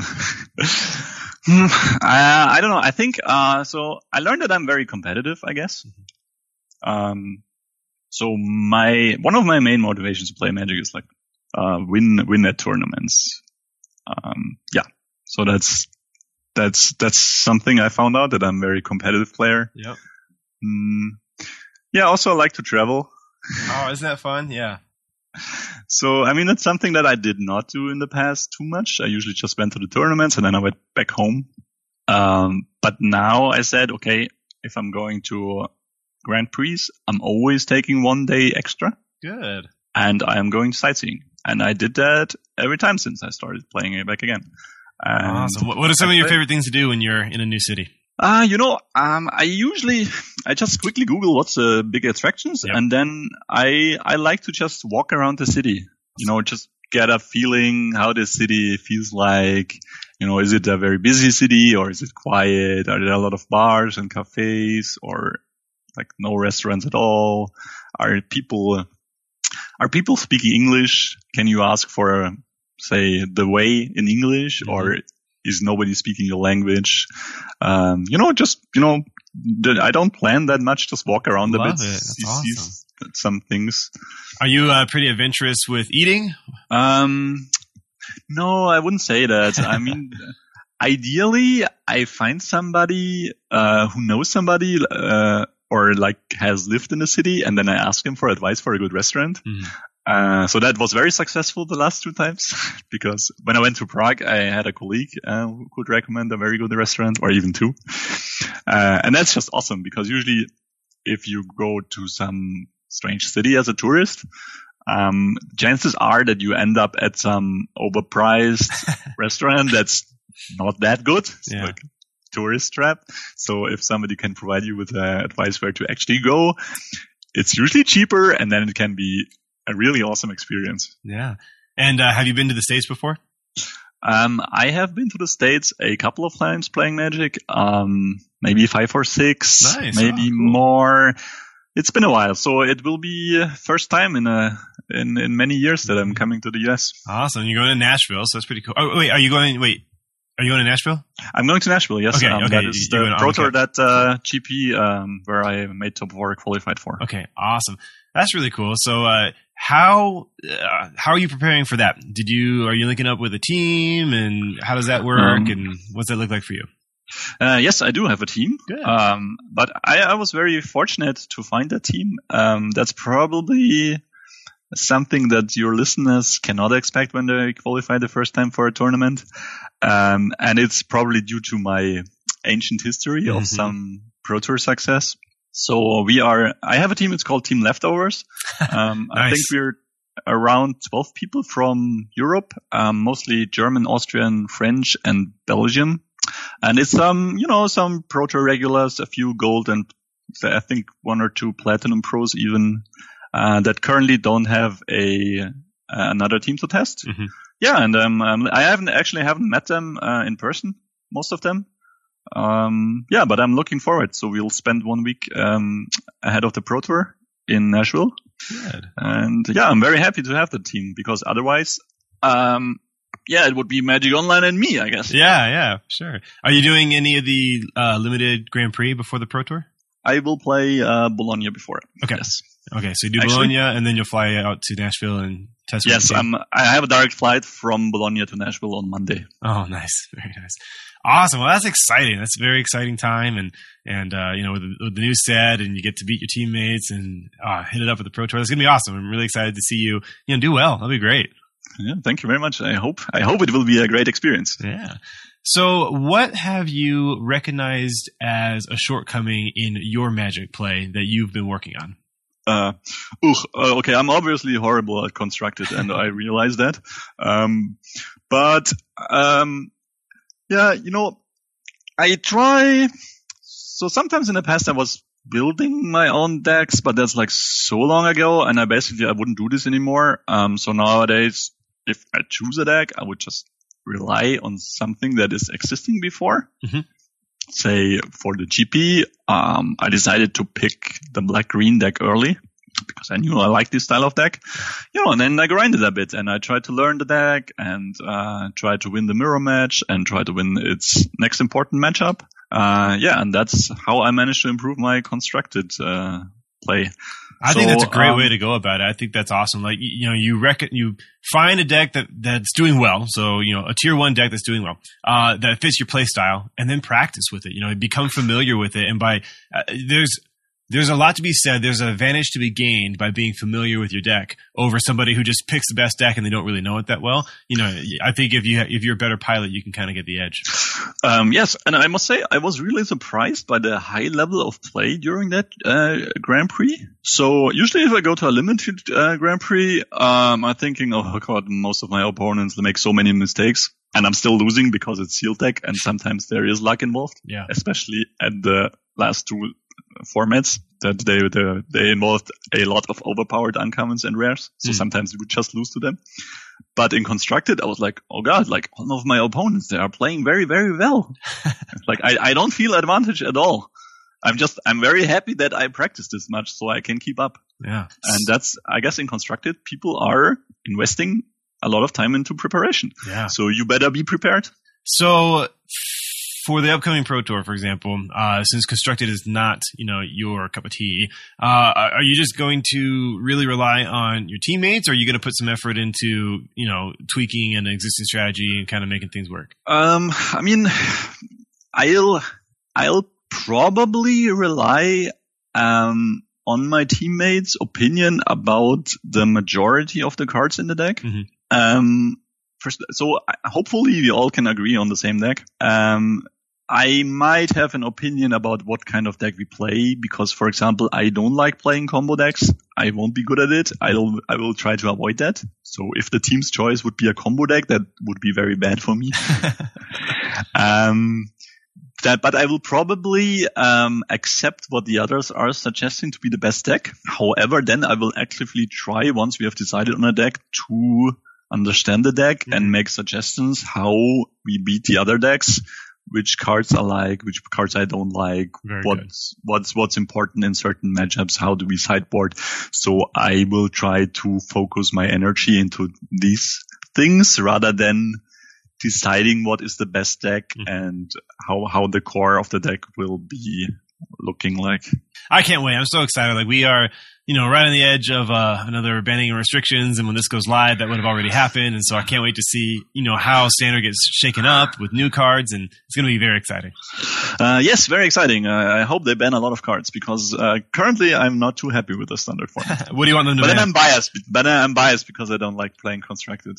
I, I don't know. I think, uh, so I learned that I'm very competitive, I guess. Um, so my, one of my main motivations to play Magic is like, uh, win, win at tournaments. Um, yeah. So that's, that's, that's something I found out, that I'm a very competitive player. Yep. Mm, yeah. Also, I like to travel. Oh, isn't that fun? Yeah. So, I mean, that's something that I did not do in the past too much. I usually just went to the tournaments and then I went back home. Um, but now I said, okay, if I'm going to Grand Prix, I'm always taking one day extra. Good. And I am going sightseeing. And I did that every time since I started playing it back again. And awesome. What are some of your favorite things to do when you're in a new city? Uh, you know, um, I usually, I just quickly Google what's the big attractions, Yep. and then I, I like to just walk around the city, you know, just get a feeling how the city feels like. You know, is it a very busy city, or is it quiet? Are there a lot of bars and cafes, or like no restaurants at all? Are people, are people speaking English? Can you ask for, say, the way in English, mm-hmm. or is nobody speaking your language? Um, you know, just, you know, I don't plan that much. Just walk around Love a bit. It. That's see, awesome. see some things. Are you uh, pretty adventurous with eating? Um, no, I wouldn't say that. I mean, ideally, I find somebody, uh, who knows somebody, uh, or like has lived in the city, and then I ask him for advice for a good restaurant. Mm. Uh, so that was very successful the last two times, because when I went to Prague, I had a colleague uh, who could recommend a very good restaurant, or even two. Uh, and that's just awesome, because usually if you go to some strange city as a tourist, um, chances are that you end up at some overpriced restaurant that's not that good. It's yeah. like tourist trap. So if somebody can provide you with uh, advice where to actually go, it's usually cheaper, and then it can be a really awesome experience. Yeah. And uh, have you been to the States before? Um, I have been to the States a couple of times playing Magic, um, maybe five or six, nice. maybe oh, cool. more. It's been a while, so it will be first time in a in, in many years that I'm coming to the U S. Awesome. You're going to Nashville, so that's pretty cool. Oh, wait, are you going? Wait, are you going to Nashville? I'm going to Nashville. Yes. Okay. Um, okay. That is You're the Pro Tour that uh, G P um, where I made top four qualified for. Okay. Awesome. That's really cool. So, uh, how uh, how are you preparing for that? Did you are you linking up with a team, and how does that work, um, and what's that look like for you? Uh, yes, I do have a team. Good. Um, but I, I was very fortunate to find a team. Um, that's probably something that your listeners cannot expect when they qualify the first time for a tournament. Um, and it's probably due to my ancient history mm-hmm. of some Pro Tour success. So we are, I have a team, it's called Team Leftovers. Um, nice. I think we're around twelve people from Europe, um, mostly German, Austrian, French, and Belgium. And it's um, you know, some Pro Tour regulars, a few gold, and I think one or two platinum pros even uh, that currently don't have a uh, another team to test. Mm-hmm. Yeah, and um, um, I haven't actually haven't met them uh, in person, most of them. Um, yeah, but I'm looking forward. So we'll spend one week um, ahead of the Pro Tour in Nashville. Good. And yeah, I'm very happy to have the team because otherwise, um, yeah, it would be Magic Online and me, I guess. Yeah, yeah, sure. Are you doing any of the uh, limited Grand Prix before the Pro Tour? I will play uh, Bologna before it. Okay. Yes. Okay, so you do Actually, Bologna, and then you'll fly out to Nashville and test. Yes, I'm, I have a direct flight from Bologna to Nashville on Monday. Oh, nice, very nice, awesome. Well, that's exciting. That's a very exciting time, and and uh, you know, with the, with the new set, and you get to beat your teammates and uh, hit it up with the Pro Tour. That's gonna be awesome. I'm really excited to see you, you know, do well. That'll be great. Yeah, thank you very much. I hope I hope it will be a great experience. Yeah. So, what have you recognized as a shortcoming in your Magic play that you've been working on? Uh, ugh, uh, okay, I'm obviously horrible at constructed, and I realize that. Um, but um, yeah, you know, I try. So sometimes in the past I was building my own decks, but that's like so long ago, and I basically I wouldn't do this anymore. Um, so nowadays, if I choose a deck, I would just rely on something that is existing before. Mm-hmm. Say for the G P, um, I decided to pick the black-green deck early because I knew I liked this style of deck. You know, and then I grinded a bit and I tried to learn the deck and uh, tried to win the mirror match and try to win its next important matchup. Uh, yeah, and that's how I managed to improve my constructed uh, play. I so, think that's a great um, way to go about it. I think that's awesome. Like, you know, you reckon, you find a deck that, that's doing well. So, you know, a tier one deck that's doing well, uh, that fits your play style, and then practice with it. You know, become familiar with it. And by, uh, there's, there's a lot to be said. There's an advantage to be gained by being familiar with your deck over somebody who just picks the best deck and they don't really know it that well. You know, I think if you, if you're a better pilot, you can kind of get the edge. Um, yes. And I must say, I was really surprised by the high level of play during that, uh, Grand Prix. So usually if I go to a limited, uh, Grand Prix, um, I'm thinking, oh God, most of my opponents, they make so many mistakes. And I'm still losing because it's sealed deck and sometimes there is luck involved. Yeah. Especially at the last two formats that they, they they involved a lot of overpowered uncommons and rares, so mm. sometimes you would just lose to them. But in constructed, I was like, oh God, like all of my opponents, they are playing very, very well. Like I, I don't feel advantage at all. I'm just I'm very happy that I practice this much so I can keep up. Yeah, and that's I guess in constructed, people are investing a lot of time into preparation. Yeah, so you better be prepared. So. For the upcoming Pro Tour, for example, uh, since constructed is not, you know, your cup of tea, uh, are you just going to really rely on your teammates, or are you going to put some effort into, you know, tweaking an existing strategy and kind of making things work? Um, I mean, I'll I'll probably rely um on my teammates' opinion about the majority of the cards in the deck. Mm-hmm. Um, first, so hopefully we all can agree on the same deck. Um. I might have an opinion about what kind of deck we play because, for example, I don't like playing combo decks. I won't be good at it. I'll, I will try to avoid that. So if the team's choice would be a combo deck, that would be very bad for me. um, that, but I will probably, um, accept what the others are suggesting to be the best deck. However, then I will actively try once we have decided on a deck to understand the deck mm-hmm. and make suggestions how we beat the other decks. Which cards I like, which cards I don't like, Very what's, good. what's, what's important in certain matchups, how do we sideboard. So I will try to focus my energy into these things rather than deciding what is the best deck mm-hmm. and how, how the core of the deck will be looking like. I can't wait. I'm so excited. Like we are, you know, right on the edge of uh, another banning and restrictions. And when this goes live, that would have already happened. And so I can't wait to see, you know, how Standard gets shaken up with new cards. And it's going to be very exciting. Uh, yes, very exciting. Uh, I hope they ban a lot of cards because uh, currently I'm not too happy with the Standard format. What do you want them to but ban? But then I'm biased. But then I'm biased because I don't like playing Constructed.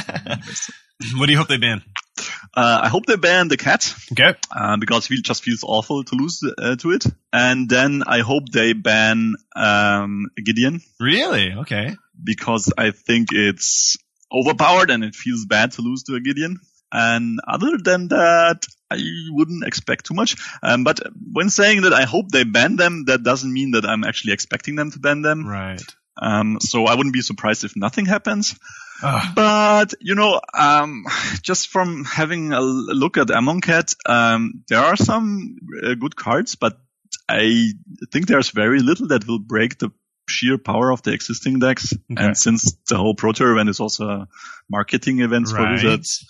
What do you hope they ban? Uh, I hope they ban the cat. Okay. Uh, because it just feels awful to lose uh, to it. And then I hope they ban um, Gideon. Really? Okay. Because I think it's overpowered and it feels bad to lose to a Gideon. And other than that, I wouldn't expect too much. Um, but when saying that I hope they ban them, that doesn't mean that I'm actually expecting them to ban them. Right. Um, so I wouldn't be surprised if nothing happens. Ugh. But, you know, um, just from having a look at Amonkhet, um, there are some uh, good cards, but I think there's very little that will break the sheer power of the existing decks. Okay. And since the whole Pro Tour event is also a marketing event for Right. Wizards,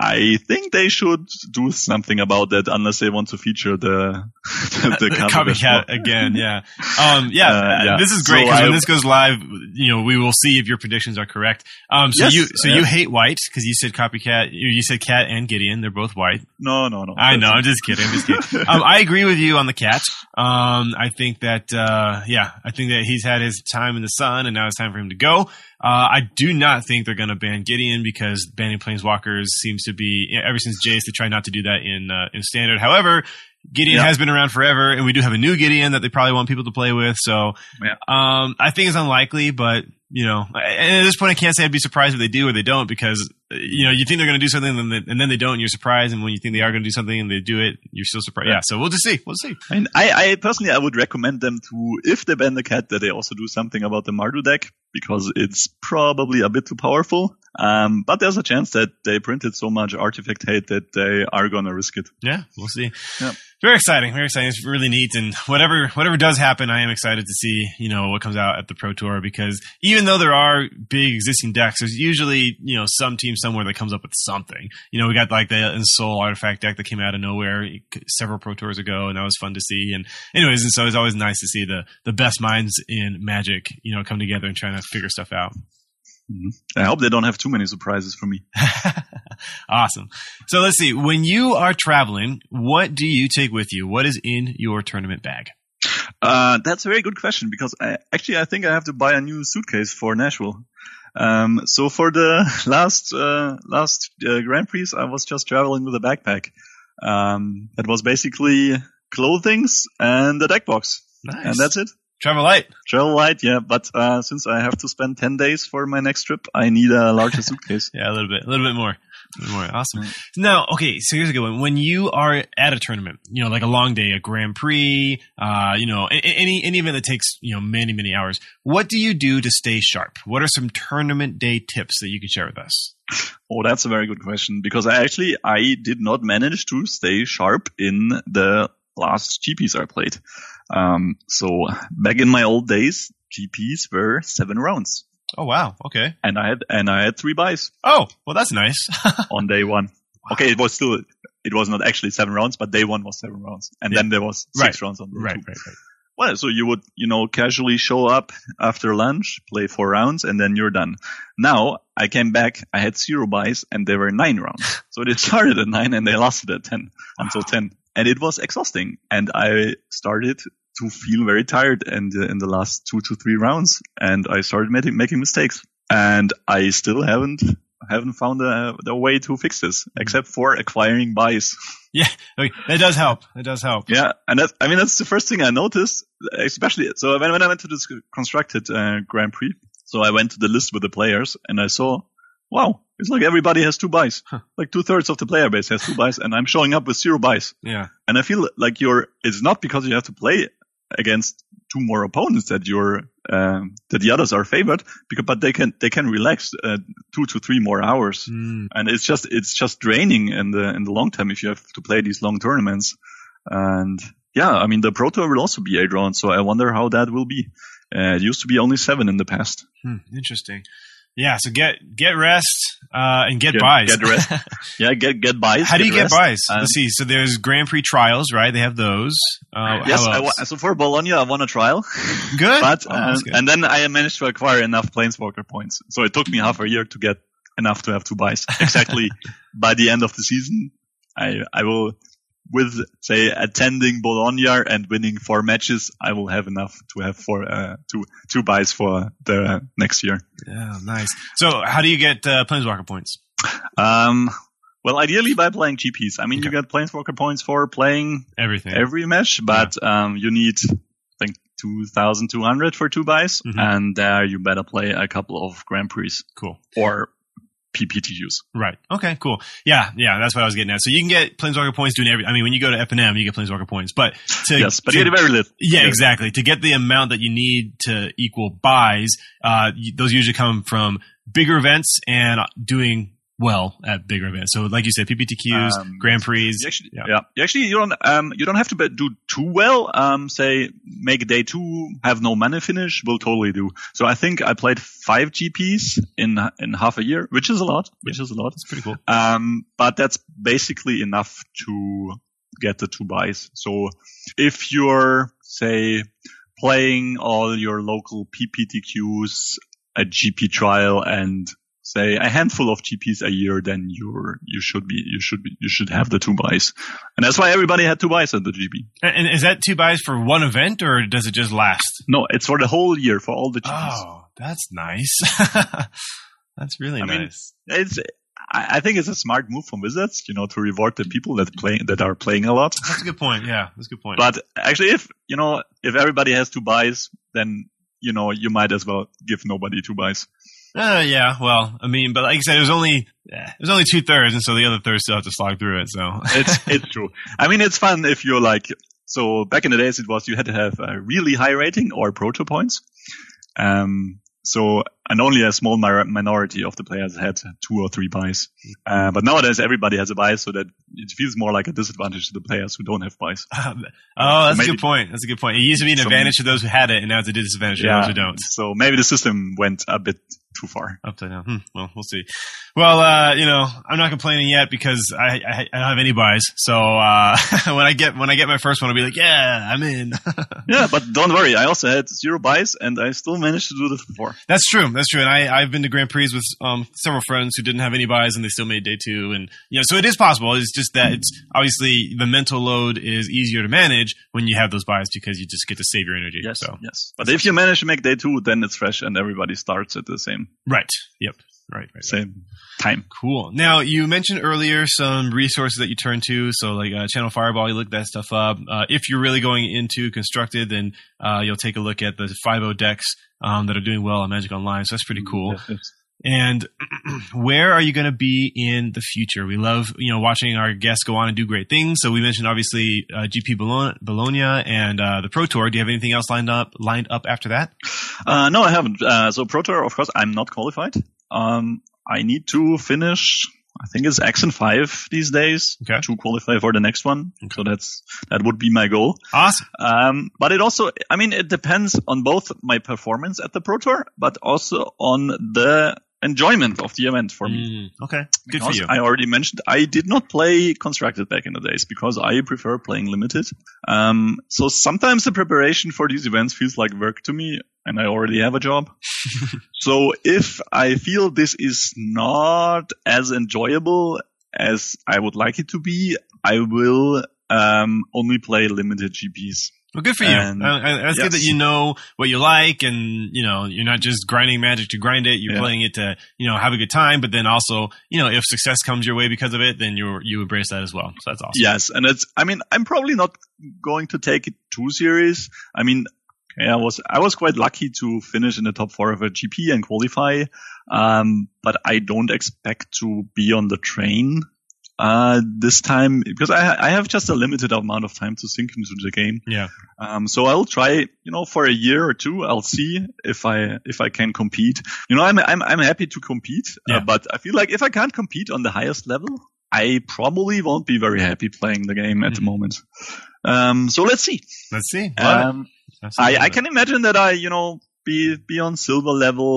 I think they should do something about that unless they want to feature the the, the copycat again. Yeah, um, yeah, Uh, yeah. This is great So because I- when this goes live, you know, we will see if your predictions are correct. Um, so Yes, you, so yeah. you hate white because you said copycat. You you said cat and Gideon. They're both white. No, no, no. I know. I'm just kidding. I'm just kidding. um, I agree with you on the cat. Um, I think that, uh, yeah, I think that he's had his time in the sun and now it's time for him to go. Uh, I do not think they're going to ban Gideon because banning Planeswalkers seems to be, ever since Jace, they try not to do that in, uh, in Standard. However, Gideon Yeah. has been around forever and we do have a new Gideon that they probably want people to play with. So, Yeah. um, I think it's unlikely, but, you know, and at this point I can't say I'd be surprised if they do or they don't because, you know, you think they're going to do something and then, and then they don't and you're surprised. And when you think they are going to do something and they do it, you're still surprised. Yeah. Yeah. So we'll just see. We'll see. I, mean, I, I personally, I would recommend them to, if they ban the cat, that they also do something about the Mardu deck because it's probably a bit too powerful. Um, but there's a chance that they printed so much artifact hate that they are gonna risk it. Yeah. We'll see. Yeah. Very exciting. Very exciting. It's really neat. And whatever, whatever does happen, I am excited to see, you know, what comes out at the Pro Tour because even though there are big existing decks, there's usually, you know, some team somewhere that comes up with something. You know, we got like the Ensoul artifact deck that came out of nowhere several Pro Tours ago and that was fun to see. And anyways, and so it's always nice to see the, the best minds in Magic, you know, come together and trying to figure stuff out. I hope they don't have too many surprises for me. Awesome. So let's see. When you are traveling, what do you take with you? What is in your tournament bag? Uh, that's a very good question because I, actually I think I have to buy a new suitcase for Nashville. Um, so for the last, uh, last, uh, Grand Prix, I was just traveling with a backpack. Um, that was basically clothings and the deck box. Nice. And that's it. Travel light. Travel light, yeah, but uh, since I have to spend ten days for my next trip, I need a larger suitcase. Yeah, a little bit, a little bit more. A little more. Awesome. Now, okay, so here's a good one. When you are at a tournament, you know, like a long day, a Grand Prix, uh, you know, a- any any event that takes, you know, many, many hours, what do you do to stay sharp? What are some tournament day tips that you can share with us? Oh, that's a very good question because I actually, I did not manage to stay sharp in the last G Ps I played. Um, so back in my old days, G Ps were seven rounds. Oh, wow. Okay. And I had, and I had three buys Oh, well, that's nice. on day one. Okay, it was still, it was not actually seven rounds, but day one was seven rounds. And Yeah. then there was six Right. rounds on day right, two. right, right. Well, so you would, you know, casually show up after lunch, play four rounds, and then you're done. Now, I came back, I had zero buys, and there were nine rounds. So they started at nine and they lasted at ten, until ten. And it was exhausting. And I started to feel very tired in the, in the last two to three rounds. And I started making, making mistakes. And I still haven't, haven't found a, a way to fix this, except for acquiring buys. Yeah, okay. That does help. That does help. Yeah, and that's, I mean, that's the first thing I noticed, especially, so when, when I went to this constructed uh, Grand Prix, so I went to the list with the players and I saw, wow, it's like everybody has two buys. Huh. Like two thirds of the player base has two buys and I'm showing up with zero buys. Yeah. And I feel like you're, it's not because you have to play against two more opponents that you're, um, that the others are favored, because, but they can, they can relax, uh, two to three more hours. Mm. And it's just, it's just draining in the, in the long term if you have to play these long tournaments. And yeah, I mean, the Pro Tour will also be eight rounds, so I wonder how that will be. Uh, it used to be only seven in the past. Hmm, interesting. Yeah, so get get rest uh, and get, Get, buys. get rest. Yeah, get get buys. How do you get rest. buys? Um, Let's see. So there's Grand Prix trials, right? They have those. Uh, Yes, how I else? wa- so for Bologna, I won a trial, Good. but Oh, uh, that's good. and then I managed to acquire enough Planeswalker points. So it took me half a year to get enough to have two buys. Exactly by the end of the season, I I will, with say attending Bologna and winning four matches, I will have enough to have four uh, two two buys for the next year. Yeah, nice. So how do you get uh, Planeswalker points? Um, well, ideally by playing G Ps. I mean, Okay. you get Planeswalker points for playing Everything. every match, but um, you need, I think, two thousand two hundred for two buys, Mhm. and there you better play a couple of Grand Prix Cool. or P P T Us. Right. Okay, cool. Yeah, yeah, that's what I was getting at. So you can get Planeswalker points doing every, I mean, when you go to F N M, you get Planeswalker points, but to, Yes, but to- you get very little. yeah, exactly. To get the amount that you need to equal buys, uh, you, those usually come from bigger events and doing well at bigger events. So like you said, P P T Qs, Um, Grand Prix. You actually, Yeah. yeah. You actually, you don't, um, you don't have to be- do too well. Um, say, make day two, have no mana finish, will totally do. So I think I played five G Ps in, in half a year, which is a lot, which is a lot. That's pretty cool. Um, but that's basically enough to get the two buys. So if you're, say, playing all your local P P T Qs, a G P trial, and say a handful of G Ps a year, then you're you should be you should be you should have the two buys, and that's why everybody had two buys at the G P. And and is that two buys for one event or does it just last? No, it's for the whole year for all the G Ps. Oh, that's nice. That's really I mean, nice. It's I, I think it's a smart move from Wizards, you know, to reward the people that play that are playing a lot. That's a good point. Yeah, that's a good point. But actually, if you know, if everybody has two buys, then you know you might as well give nobody two buys. Uh, yeah, well, I mean, but like I said, it was only eh, it was only two thirds, and so the other third still have to slog through it. So It's it's true. I mean, it's fun if you're like so. Back in the days, it was you had to have a really high rating or proto points. Um. So and only a small mi- minority of the players had two or three buys. Uh, but nowadays, everybody has a buy, so that it feels more like a disadvantage to the players who don't have buys. oh, that's Maybe- a good point. That's a good point. It used to be an So- advantage to those who had it, and now it's a disadvantage to those who don't. So maybe the system went a bit too far. Upside down. Hmm. Well, we'll see. Well, uh, you know, I'm not complaining yet because I, I, I don't have any buys. So uh, when I get when I get my first one, I'll be like, yeah, I'm in. Yeah, but don't worry. I also had zero buys, and I still managed to do this before. That's true. That's true. And I, I've been to Grand Prix with um, several friends who didn't have any buys and they still made day two. And, you know, so it is possible. It's just that it's obviously the mental load is easier to manage when you have those buys because you just get to save your energy. Yes, So, yes. But if you manage to make day two, then it's fresh, and everybody starts at the same right. Yep. Right. Right. right. same time. Cool. Now, you mentioned earlier some resources that you turn to. So like uh, Channel Fireball, you look that stuff up. Uh, if you're really going into Constructed, then uh, you'll take a look at the five oh decks um, that are doing well on Magic Online. So that's pretty cool. Yes, yes. And where are you going to be in the future? We love, you know, watching our guests go on and do great things. So we mentioned obviously uh, G P Bologna, Bologna and uh, the Pro Tour. Do you have anything else lined up lined up after that? Uh, no, I haven't. Uh, so Pro Tour, of course, I'm not qualified. Um, I need to finish. I think it's Action five these days Okay. to qualify for the next one. So that's that would be my goal. Awesome. Um, but it also, I mean, it depends on both my performance at the Pro Tour, but also on the enjoyment of the event for me. Mm, okay. Good for Because you. I already mentioned I did not play Constructed back in the days because I prefer playing Limited. Um, so sometimes the preparation for these events feels like work to me, and I already have a job. So if I feel this is not as enjoyable as I would like it to be, I will um, only play Limited G Ps. Well, good for you. And- Uh, uh, that's good yes. that you know what you like, and you know you're not just grinding Magic to grind it. You're Yeah. playing it to you know have a good time, but then also you know if success comes your way because of it, then you you embrace that as well. So that's awesome. Yes, and it's, I mean, I'm probably not going to take it too serious. I mean, okay, I was, I was quite lucky to finish in the top four of a G P and qualify. Um, but I don't expect to be on the train, uh, this time because I, I have just a limited amount of time to sink into the game. Yeah. Um, so I'll try, you know, for a year or two, I'll see if I, if I can compete. You know, I'm, I'm, I'm happy to compete, Yeah. uh, but I feel like if I can't compete on the highest level, I probably won't be very happy playing the game at Mhm. the moment. Um, so let's see. Let's see. Love it. Um, I, Absolutely I love it. can imagine that I, you know, be, be on silver level,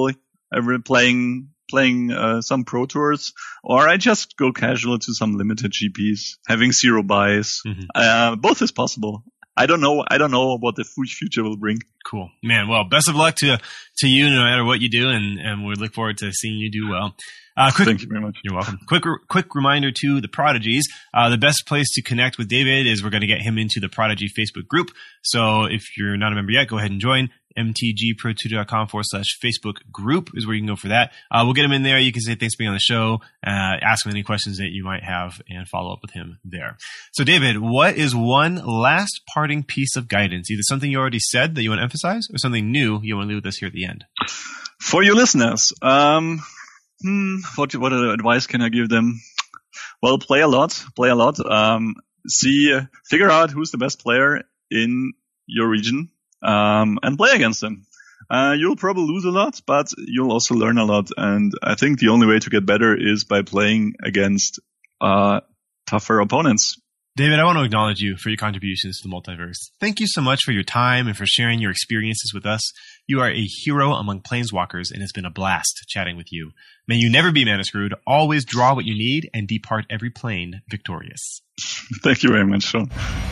I'm playing playing uh, some Pro Tours, or I just go casual to some limited G Ps, having zero buys. Mm-hmm. Uh, both is possible. I don't know. I don't know what the future will bring. Cool, man. Well, best of luck to to you, no matter what you do, and, and we look forward to seeing you do well. Uh, quick, Thank you very much. You're welcome. Quick, quick reminder to the Prodigies. Uh, the best place to connect with David is we're going to get him into the Prodigy Facebook group. So if you're not a member yet, go ahead and join. mtgprotutor.com forward slash Facebook group is where you can go for that. Uh, we'll get him in there. You can say thanks for being on the show, uh, ask him any questions that you might have, and follow up with him there. So David, what is one last parting piece of guidance? Either something you already said that you want to emphasize, or something new you want to leave with us here at the end? For your listeners, um, hmm, what what advice can I give them? Well, play a lot, play a lot. Um, see, uh, figure out who's the best player in your region. Um, and play against them. Uh, you'll probably lose a lot, but you'll also learn a lot. And I think the only way to get better is by playing against, uh, tougher opponents. David, I want to acknowledge you for your contributions to the multiverse. Thank you so much for your time and for sharing your experiences with us. You are a hero among planeswalkers, and it's been a blast chatting with you. May you never be mana screwed, always draw what you need, and depart every plane victorious. Thank you very much, Sean.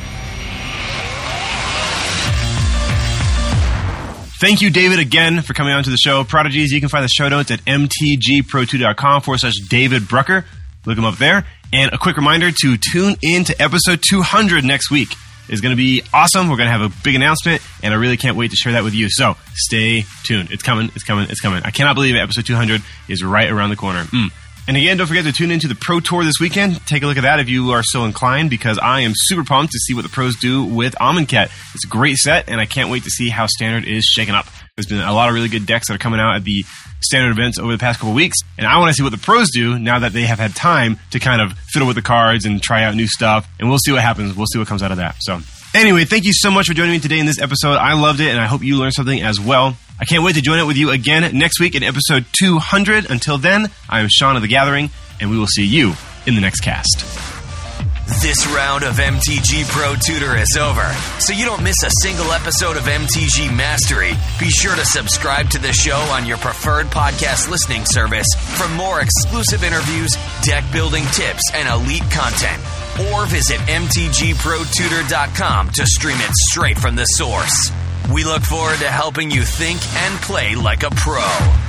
Thank you, David, again for coming on to the show. Prodigies, you can find the show notes at mtgprotutor.com forward slash David Brucker. Look him up there. And a quick reminder to tune in to episode two hundred next week. It's going to be awesome. We're going to have a big announcement, and I really can't wait to share that with you. So stay tuned. It's coming. It's coming. It's coming. I cannot believe it. Episode two hundred is right around the corner. Mm. And again, don't forget to tune into the Pro Tour this weekend. Take a look at that if you are so inclined, because I am super pumped to see what the pros do with Amonkhet. It's a great set, and I can't wait to see how Standard is shaken up. There's been a lot of really good decks that are coming out at the Standard events over the past couple of weeks, and I want to see what the pros do now that they have had time to kind of fiddle with the cards and try out new stuff, and we'll see what happens. We'll see what comes out of that. So anyway, thank you so much for joining me today in this episode. I loved it, and I hope you learned something as well. I can't wait to join it with you again next week in episode two hundred. Until then, I am Sean of the Gathering, and we will see you in the next cast. This round of M T G Pro Tutor is over, so you don't miss a single episode of M T G Mastery. Be sure to subscribe to the show on your preferred podcast listening service for more exclusive interviews, deck building tips, and elite content. Or visit m t g pro tutor dot com to stream it straight from the source. We look forward to helping you think and play like a pro.